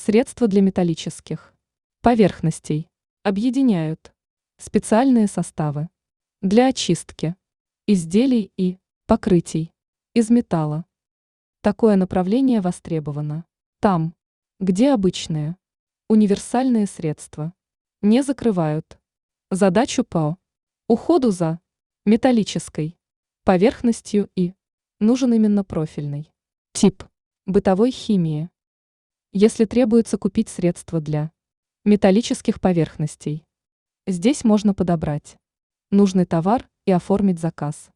Средства для металлических поверхностей объединяют специальные составы для очистки изделий и покрытий из металла. Такое направление востребовано там, где обычные универсальные средства не закрывают задачу по уходу за металлической поверхностью и нужен именно профильный тип бытовой химии. Если требуется купить средства для металлических поверхностей, здесь можно подобрать нужный товар и оформить заказ.